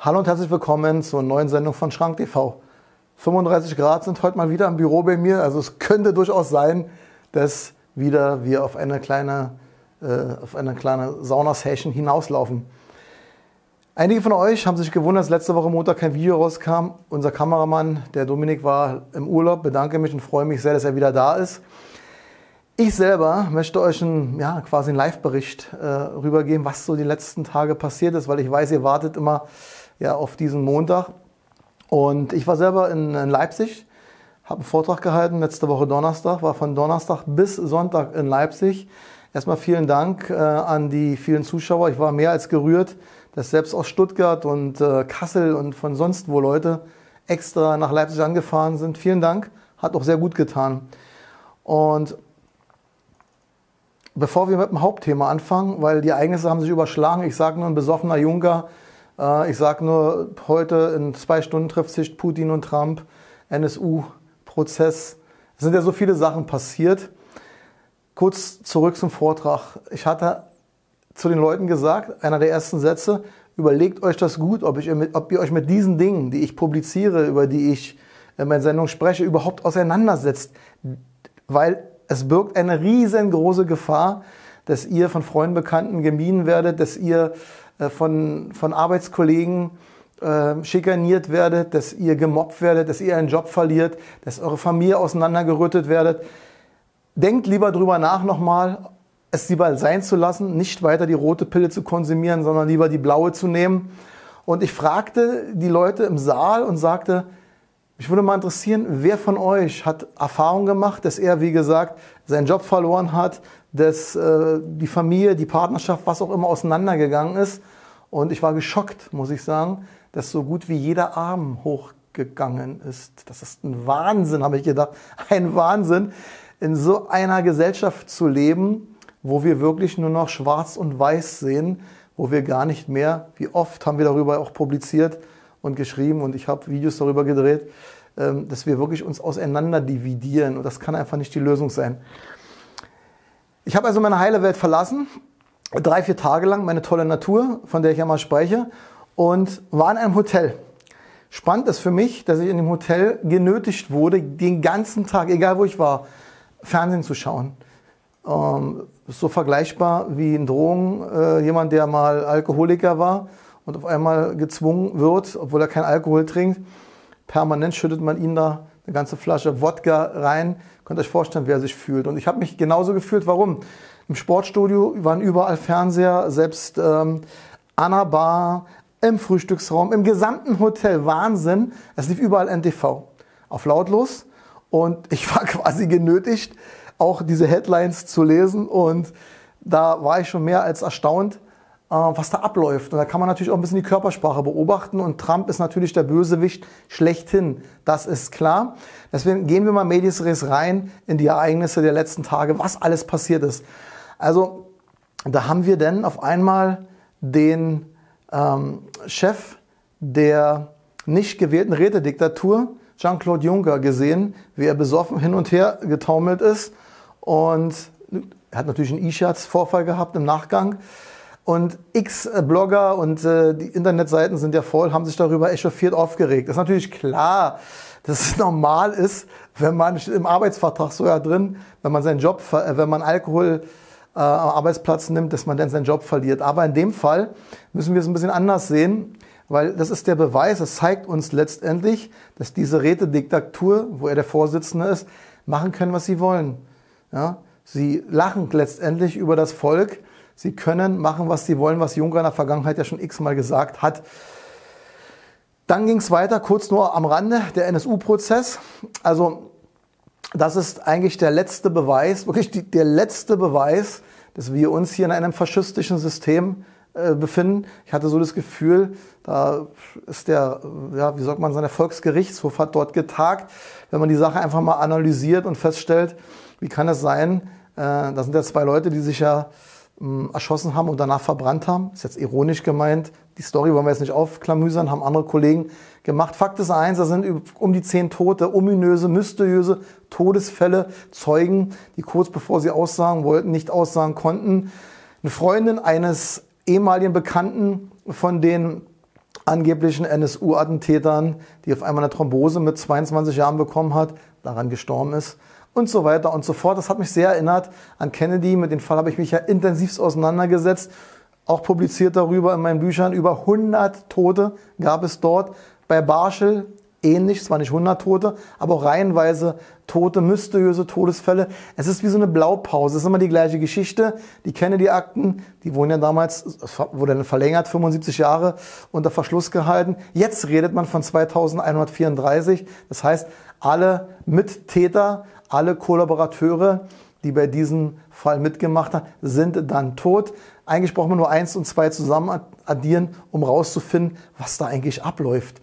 Hallo und herzlich willkommen zur neuen Sendung von Schrank TV. 35 Grad sind heute mal wieder im Büro bei mir, also es könnte durchaus sein, dass wieder wir auf eine kleine Sauna-Session hinauslaufen. Einige von euch haben sich gewundert, dass letzte Woche Montag kein Video rauskam. Unser Kameramann, der Dominik, war im Urlaub. Bedanke mich und freue mich sehr, dass er wieder da ist. Ich selber möchte euch quasi einen Live-Bericht rübergeben, was so die letzten Tage passiert ist, weil ich weiß, ihr wartet immer auf diesen Montag. Und ich war selber in Leipzig, habe einen Vortrag gehalten, letzte Woche Donnerstag, war von Donnerstag bis Sonntag in Leipzig. Erstmal vielen Dank an die vielen Zuschauer. Ich war mehr als gerührt, dass selbst aus Stuttgart und Kassel und von sonst wo Leute extra nach Leipzig angefahren sind. Vielen Dank, hat auch sehr gut getan. Und bevor wir mit dem Hauptthema anfangen, weil die Ereignisse haben sich überschlagen, ich sage nur ein besoffener Juncker, ich sage nur, heute in 2 Stunden trifft sich Putin und Trump, NSU-Prozess. Es sind ja so viele Sachen passiert. Kurz zurück zum Vortrag. Ich hatte zu den Leuten gesagt, einer der ersten Sätze, überlegt euch das gut, ob ihr euch mit diesen Dingen, die ich publiziere, über die ich in meiner Sendung spreche, überhaupt auseinandersetzt. Weil es birgt eine riesengroße Gefahr, dass ihr von Freunden, Bekannten gemieden werdet, dass ihr von Arbeitskollegen schikaniert werdet, dass ihr gemobbt werdet, dass ihr einen Job verliert, dass eure Familie auseinandergerüttet werdet. Denkt lieber drüber nach nochmal, es lieber sein zu lassen, nicht weiter die rote Pille zu konsumieren, sondern lieber die blaue zu nehmen. Und ich fragte die Leute im Saal und sagte, mich würde mal interessieren, wer von euch hat Erfahrung gemacht, dass er, wie gesagt, seinen Job verloren hat, dass die Familie, die Partnerschaft, was auch immer auseinandergegangen ist. Und ich war geschockt, muss ich sagen, dass so gut wie jeder Arm hochgegangen ist. Das ist ein Wahnsinn, habe ich gedacht. Ein Wahnsinn, in so einer Gesellschaft zu leben, wo wir wirklich nur noch schwarz und weiß sehen, wo wir gar nicht mehr, wie oft haben wir darüber auch publiziert und geschrieben und ich habe Videos darüber gedreht, dass wir wirklich uns auseinander dividieren und das kann einfach nicht die Lösung sein. Ich habe also meine heile Welt verlassen, 3-4 Tage lang, meine tolle Natur, von der ich ja mal spreche, und war in einem Hotel. Spannend ist für mich, dass ich in dem Hotel genötigt wurde, den ganzen Tag, egal wo ich war, Fernsehen zu schauen. Ist so vergleichbar wie in Drogen, jemand, der mal Alkoholiker war und auf einmal gezwungen wird, obwohl er keinen Alkohol trinkt. Permanent schüttet man ihn da eine ganze Flasche Wodka rein. Könnt ihr euch vorstellen, wie er sich fühlt. Und ich habe mich genauso gefühlt. Warum? Im Sportstudio waren überall Fernseher, selbst an der Bar, im Frühstücksraum, im gesamten Hotel. Wahnsinn. Es lief überall NTV. Auf lautlos. Und ich war quasi genötigt, auch diese Headlines zu lesen. Und da war ich schon mehr als erstaunt, was da abläuft. Und da kann man natürlich auch ein bisschen die Körpersprache beobachten. Und Trump ist natürlich der Bösewicht schlechthin. Das ist klar. Deswegen gehen wir mal medias res rein in die Ereignisse der letzten Tage, was alles passiert ist. Also da haben wir dann auf einmal den Chef der nicht gewählten Rätediktatur, Jean-Claude Juncker, gesehen, wie er besoffen hin und her getaumelt ist. Und er hat natürlich einen E-Shirts-Vorfall gehabt im Nachgang. Und X-Blogger und die Internetseiten sind ja voll, haben sich darüber echauffiert aufgeregt. Das ist natürlich klar, dass es normal ist, wenn man im Arbeitsvertrag so ja drin, wenn man seinen Job, wenn man Alkohol am Arbeitsplatz nimmt, dass man dann seinen Job verliert. Aber in dem Fall müssen wir es ein bisschen anders sehen, weil das ist der Beweis, es zeigt uns letztendlich, dass diese Rätediktatur, wo er der Vorsitzende ist, machen können, was sie wollen. Ja? Sie lachen letztendlich über das Volk. Sie können machen, was sie wollen, was Juncker in der Vergangenheit ja schon x-mal gesagt hat. Dann ging es weiter, kurz nur am Rande, der NSU-Prozess. Also das ist eigentlich der letzte Beweis, wirklich der letzte Beweis, dass wir uns hier in einem faschistischen System befinden. Ich hatte so das Gefühl, da ist der Volksgerichtshof hat dort getagt. Wenn man die Sache einfach mal analysiert und feststellt, wie kann es sein, da sind ja 2 Leute, die sich ja erschossen haben und danach verbrannt haben. Ist jetzt ironisch gemeint. Die Story wollen wir jetzt nicht aufklamüsern, haben andere Kollegen gemacht. Fakt ist eins, da sind um die 10 Tote, ominöse, mysteriöse Todesfälle, Zeugen, die kurz bevor sie aussagen wollten, nicht aussagen konnten. Eine Freundin eines ehemaligen Bekannten von den angeblichen NSU-Attentätern, die auf einmal eine Thrombose mit 22 Jahren bekommen hat, daran gestorben ist und so weiter und so fort. Das hat mich sehr erinnert an Kennedy. Mit dem Fall habe ich mich ja intensivst auseinandergesetzt, auch publiziert darüber in meinen Büchern. Über 100 Tote gab es dort. Bei Barschel ähnlich, zwar nicht 100 Tote, aber auch reihenweise Tote, mysteriöse Todesfälle. Es ist wie so eine Blaupause, es ist immer die gleiche Geschichte. Die Kennedy-Akten, die wurden ja damals, es wurde dann verlängert, 75 Jahre unter Verschluss gehalten. Jetzt redet man von 2134, das heißt, alle Mittäter, alle Kollaborateure, die bei diesem Fall mitgemacht haben, sind dann tot. Eigentlich braucht man nur 1 und 2 zusammen addieren, um rauszufinden, was da eigentlich abläuft.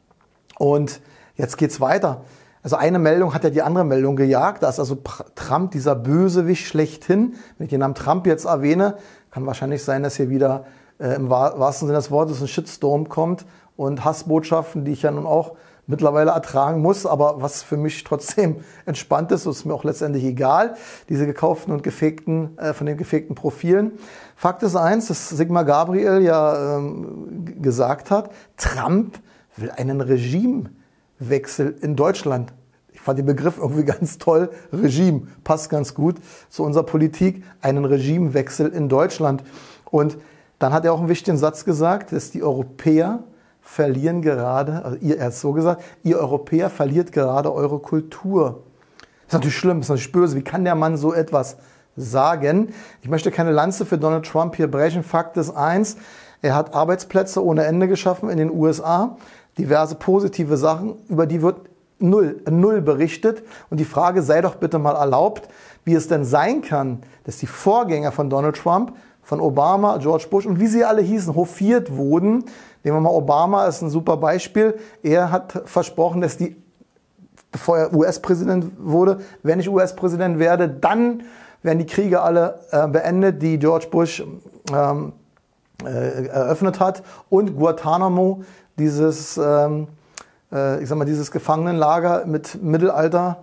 Und jetzt geht's weiter. Also eine Meldung hat ja die andere Meldung gejagt. Da ist also Trump, dieser Bösewicht schlechthin. Wenn ich den Namen Trump jetzt erwähne, kann wahrscheinlich sein, dass hier wieder im wahrsten Sinne des Wortes ein Shitstorm kommt und Hassbotschaften, die ich ja nun auch mittlerweile ertragen muss, aber was für mich trotzdem entspannt ist, ist mir auch letztendlich egal, diese gekauften und gefakten, von den gefakten Profilen. Fakt ist eins, dass Sigmar Gabriel ja gesagt hat, Trump will einen Regimewechsel in Deutschland. Ich fand den Begriff irgendwie ganz toll. Regime passt ganz gut zu unserer Politik. Einen Regimewechsel in Deutschland. Und dann hat er auch einen wichtigen Satz gesagt, dass die Europäer verlieren gerade, also er hat es so gesagt, ihr Europäer verliert gerade eure Kultur. Das ist natürlich schlimm, das ist natürlich böse. Wie kann der Mann so etwas sagen? Ich möchte keine Lanze für Donald Trump hier brechen. Fakt ist eins, er hat Arbeitsplätze ohne Ende geschaffen in den USA. Diverse positive Sachen, über die wird null berichtet. Und die Frage sei doch bitte mal erlaubt, wie es denn sein kann, dass die Vorgänger von Donald Trump, von Obama, George Bush und wie sie alle hießen, hofiert wurden. Nehmen wir mal Obama, ist ein super Beispiel. Er hat versprochen, dass bevor er US-Präsident wurde, wenn ich US-Präsident werde, dann werden die Kriege alle beendet, die George Bush eröffnet hat. Und Guantanamo, dieses Gefangenenlager mit Mittelalter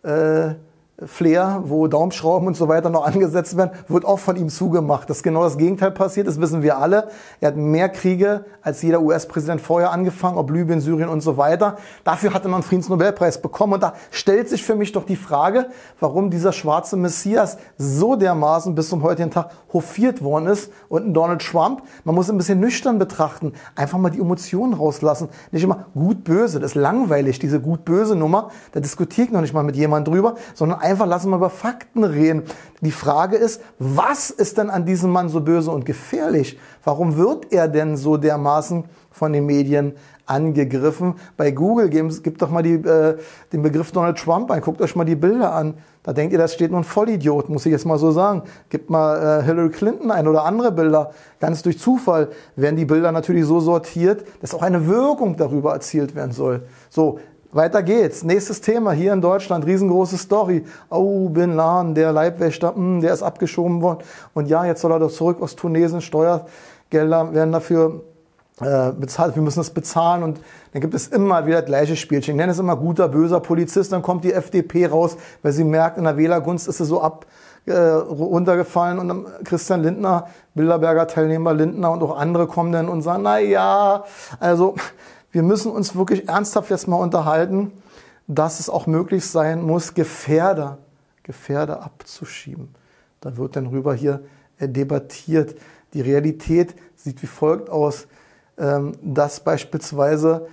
Flair, wo Daumenschrauben und so weiter noch angesetzt werden, wird auch von ihm zugemacht. Dass genau das Gegenteil passiert, das wissen wir alle. Er hat mehr Kriege als jeder US-Präsident vorher angefangen, ob Libyen, Syrien und so weiter. Dafür hat er noch einen Friedensnobelpreis bekommen. Und da stellt sich für mich doch die Frage, warum dieser schwarze Messias so dermaßen bis zum heutigen Tag hofiert worden ist. Und ein Donald Trump, man muss ein bisschen nüchtern betrachten, einfach mal die Emotionen rauslassen. Nicht immer gut-böse, das ist langweilig, diese gut-böse Nummer. Da diskutiere ich noch nicht mal mit jemandem drüber, sondern einfach lassen wir über Fakten reden. Die Frage ist, was ist denn an diesem Mann so böse und gefährlich? Warum wird er denn so dermaßen von den Medien angegriffen? Bei Google gebt doch mal den Begriff Donald Trump ein, guckt euch mal die Bilder an. Da denkt ihr, das steht nur ein Vollidiot, muss ich jetzt mal so sagen. Gebt mal Hillary Clinton ein oder andere Bilder. Ganz durch Zufall werden die Bilder natürlich so sortiert, dass auch eine Wirkung darüber erzielt werden soll. So, weiter geht's. Nächstes Thema hier in Deutschland, riesengroße Story. Oh, Bin Laden, der Leibwächter, der ist abgeschoben worden. Und ja, jetzt soll er doch zurück aus Tunesien. Steuergelder werden dafür bezahlt. Wir müssen das bezahlen. Und dann gibt es immer wieder das gleiche Spielchen. Ich nenne es immer guter, böser Polizist. Dann kommt die FDP raus, weil sie merkt, in der Wählergunst ist sie so runtergefallen. Und dann Christian Lindner, Bilderberger Teilnehmer Lindner und auch andere kommen dann und sagen, na ja, also wir müssen uns wirklich ernsthaft jetzt mal unterhalten, dass es auch möglich sein muss, Gefährder abzuschieben. Da wird dann rüber hier debattiert. Die Realität sieht wie folgt aus, dass beispielsweise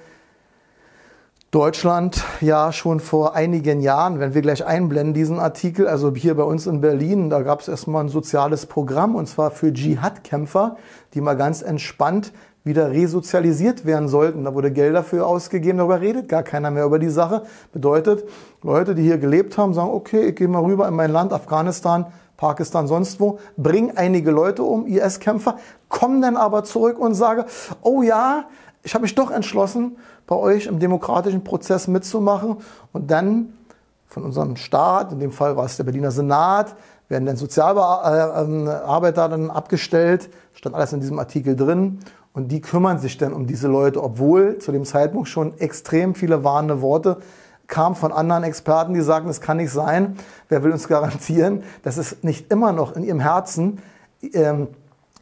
Deutschland ja schon vor einigen Jahren, wenn wir gleich einblenden, diesen Artikel, also hier bei uns in Berlin, da gab es erstmal ein soziales Programm, und zwar für Dschihad-Kämpfer, die mal ganz entspannt wieder resozialisiert werden sollten. Da wurde Geld dafür ausgegeben, darüber redet gar keiner mehr über die Sache. Bedeutet, Leute, die hier gelebt haben, sagen, okay, ich gehe mal rüber in mein Land, Afghanistan, Pakistan, sonst wo, bringe einige Leute um, IS-Kämpfer, kommen dann aber zurück und sage, oh ja, ich habe mich doch entschlossen, bei euch im demokratischen Prozess mitzumachen. Und dann von unserem Staat, in dem Fall war es der Berliner Senat, werden dann Sozialarbeiter dann abgestellt, stand alles in diesem Artikel drin. Und die kümmern sich dann um diese Leute, obwohl zu dem Zeitpunkt schon extrem viele warnende Worte kamen von anderen Experten, die sagen, das kann nicht sein. Wer will uns garantieren, dass es nicht immer noch in ihrem Herzen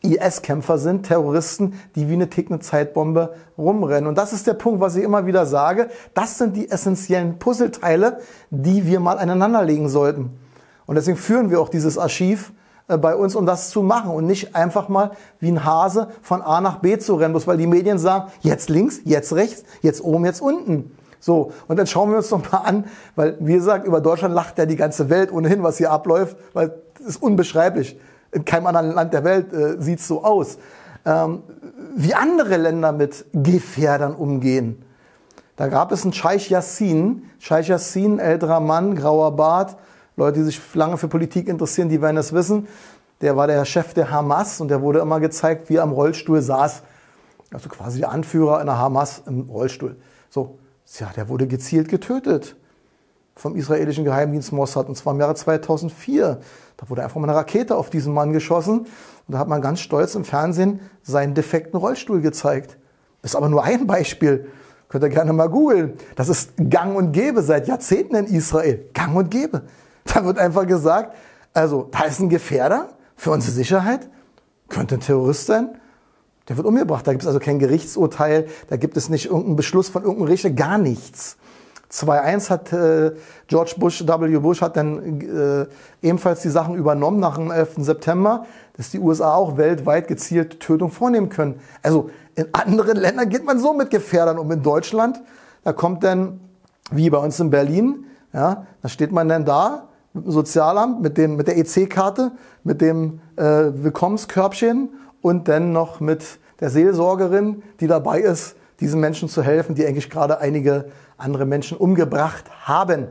IS-Kämpfer sind, Terroristen, die wie eine tickende Zeitbombe rumrennen. Und das ist der Punkt, was ich immer wieder sage. Das sind die essentiellen Puzzleteile, die wir mal aneinanderlegen sollten. Und deswegen führen wir auch dieses Archiv bei uns, um das zu machen und nicht einfach mal wie ein Hase von A nach B zu rennen, bloß weil die Medien sagen, jetzt links, jetzt rechts, jetzt oben, jetzt unten. So, und dann schauen wir uns noch mal an, weil wie gesagt, über Deutschland lacht ja die ganze Welt ohnehin, was hier abläuft, weil es ist unbeschreiblich. In keinem anderen Land der Welt sieht es so aus. Wie andere Länder mit Gefährdern umgehen. Da gab es einen Scheich Yassin, älterer Mann, grauer Bart. Leute, die sich lange für Politik interessieren, die werden es wissen. Der war der Chef der Hamas und der wurde immer gezeigt, wie er am Rollstuhl saß. Also quasi der Anführer einer Hamas im Rollstuhl. So, ja, der wurde gezielt getötet vom israelischen Geheimdienst Mossad, und zwar im Jahre 2004. Da wurde einfach mal eine Rakete auf diesen Mann geschossen und da hat man ganz stolz im Fernsehen seinen defekten Rollstuhl gezeigt. Das ist aber nur ein Beispiel. Könnt ihr gerne mal googeln. Das ist gang und gäbe seit Jahrzehnten in Israel. Gang und gäbe. Da wird einfach gesagt, also da ist ein Gefährder für unsere Sicherheit, könnte ein Terrorist sein, der wird umgebracht. Da gibt es also kein Gerichtsurteil, da gibt es nicht irgendeinen Beschluss von irgendeinem Richter, gar nichts. 2001 hat George W. Bush hat dann ebenfalls die Sachen übernommen nach dem 11. September, dass die USA auch weltweit gezielte Tötung vornehmen können. Also in anderen Ländern geht man so mit Gefährdern um. In Deutschland, da kommt dann, wie bei uns in Berlin, ja, da steht man dann da mit dem Sozialamt, mit der EC-Karte, mit dem Willkommenskörbchen und dann noch mit der Seelsorgerin, die dabei ist, diesen Menschen zu helfen, die eigentlich gerade einige andere Menschen umgebracht haben.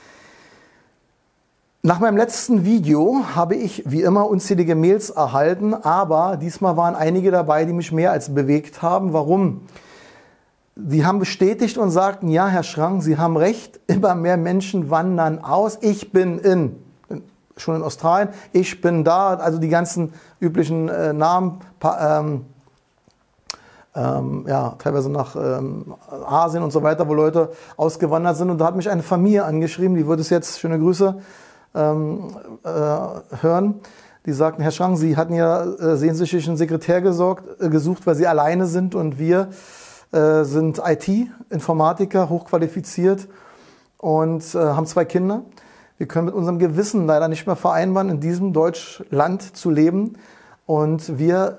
Nach meinem letzten Video habe ich wie immer unzählige Mails erhalten, aber diesmal waren einige dabei, die mich mehr als bewegt haben. Warum? Sie haben bestätigt und sagten, ja, Herr Schrang, Sie haben recht, immer mehr Menschen wandern aus. Ich bin schon in Australien, ich bin da, also die ganzen üblichen Namen, ja, teilweise nach Asien und so weiter, wo Leute ausgewandert sind. Und da hat mich eine Familie angeschrieben, die würde es jetzt, schöne Grüße, hören. Die sagten, Herr Schrang, Sie hatten ja sehnsüchtig einen Sekretär gesucht, weil Sie alleine sind und wir sind IT-Informatiker, hochqualifiziert und haben 2 Kinder. Wir können mit unserem Gewissen leider nicht mehr vereinbaren, in diesem Deutschland zu leben. Und wir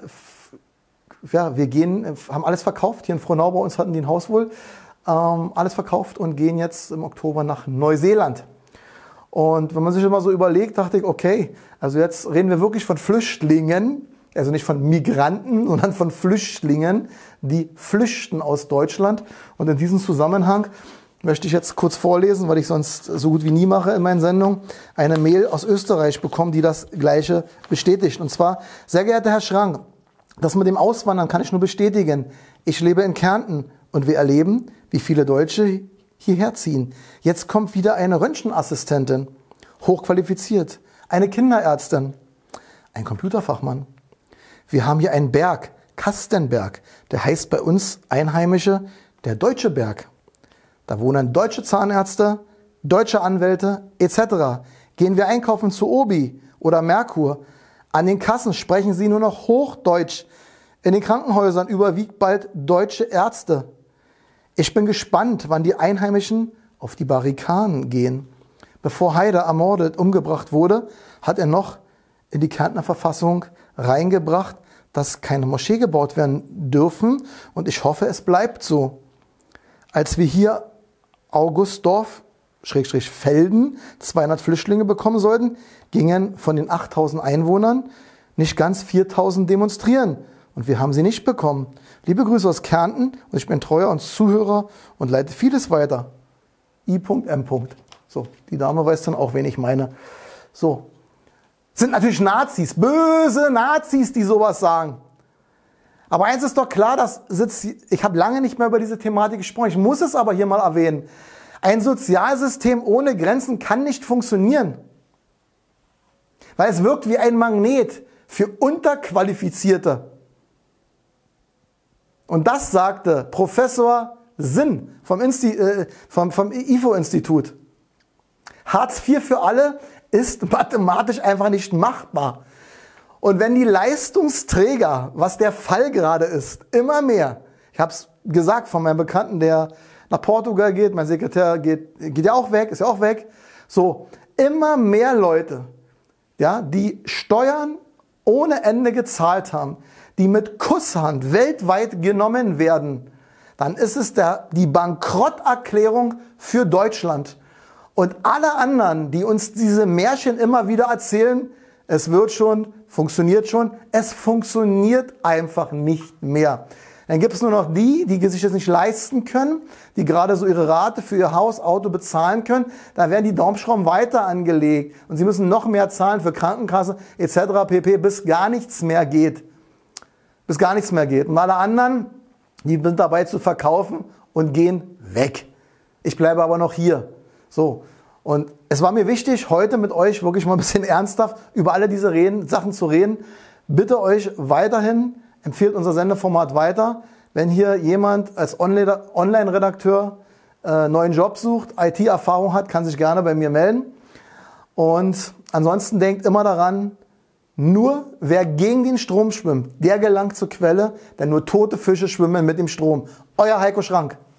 haben alles verkauft. Hier in Frohnau bei uns hatten die ein Haus wohl. Alles verkauft und gehen jetzt im Oktober nach Neuseeland. Und wenn man sich immer so überlegt, dachte ich, okay, also jetzt reden wir wirklich von Flüchtlingen, also nicht von Migranten, sondern von Flüchtlingen, die flüchten aus Deutschland. Und in diesem Zusammenhang möchte ich jetzt kurz vorlesen, weil ich sonst so gut wie nie mache in meinen Sendungen, eine Mail aus Österreich bekommen, die das Gleiche bestätigt. Und zwar, sehr geehrter Herr Schrang, das mit dem Auswandern kann ich nur bestätigen. Ich lebe in Kärnten und wir erleben, wie viele Deutsche hierher ziehen. Jetzt kommt wieder eine Röntgenassistentin, hochqualifiziert, eine Kinderärztin, ein Computerfachmann. Wir haben hier einen Berg, Kastenberg, der heißt bei uns Einheimische der Deutsche Berg. Da wohnen deutsche Zahnärzte, deutsche Anwälte etc. Gehen wir einkaufen zu Obi oder Merkur. An den Kassen sprechen sie nur noch Hochdeutsch. In den Krankenhäusern überwiegt bald deutsche Ärzte. Ich bin gespannt, wann die Einheimischen auf die Barrikaden gehen. Bevor Haider umgebracht wurde, hat er noch in die Kärntner Verfassung reingebracht, dass keine Moschee gebaut werden dürfen. Und ich hoffe, es bleibt so. Als wir hier Augustdorf, Felden, 200 Flüchtlinge bekommen sollten, gingen von den 8000 Einwohnern nicht ganz 4000 demonstrieren. Und wir haben sie nicht bekommen. Liebe Grüße aus Kärnten und ich bin treuer und Zuhörer und leite vieles weiter. I.M. So, die Dame weiß dann auch, wen ich meine. So, sind natürlich Nazis, böse Nazis, die sowas sagen. Aber eins ist doch klar, ich habe lange nicht mehr über diese Thematik gesprochen, ich muss es aber hier mal erwähnen. Ein Sozialsystem ohne Grenzen kann nicht funktionieren. Weil es wirkt wie ein Magnet für Unterqualifizierte. Und das sagte Professor Sinn vom IFO-Institut. Hartz IV für alle ist mathematisch einfach nicht machbar. Und wenn die Leistungsträger, was der Fall gerade ist, immer mehr, ich habe es gesagt von meinem Bekannten, der nach Portugal geht, mein Sekretär geht ja auch weg, ist ja auch weg, so, immer mehr Leute, ja, die Steuern ohne Ende gezahlt haben, die mit Kusshand weltweit genommen werden, dann ist es die Bankrotterklärung für Deutschland. Und alle anderen, die uns diese Märchen immer wieder erzählen, es wird schon, funktioniert schon, es funktioniert einfach nicht mehr. Dann gibt es nur noch die sich das nicht leisten können, die gerade so ihre Rate für ihr Haus, Auto bezahlen können. Da werden die Daumenschrauben weiter angelegt und sie müssen noch mehr zahlen für Krankenkasse etc. pp., bis gar nichts mehr geht. Bis gar nichts mehr geht. Und alle anderen, die sind dabei zu verkaufen und gehen weg. Ich bleibe aber noch hier. So. Und es war mir wichtig, heute mit euch wirklich mal ein bisschen ernsthaft über alle diese Sachen zu reden. Bitte euch weiterhin, empfehlt unser Sendeformat weiter. Wenn hier jemand als Online-Redakteur neuen Job sucht, IT-Erfahrung hat, kann sich gerne bei mir melden. Und ansonsten denkt immer daran, nur wer gegen den Strom schwimmt, der gelangt zur Quelle, denn nur tote Fische schwimmen mit dem Strom. Euer Heiko Schrank.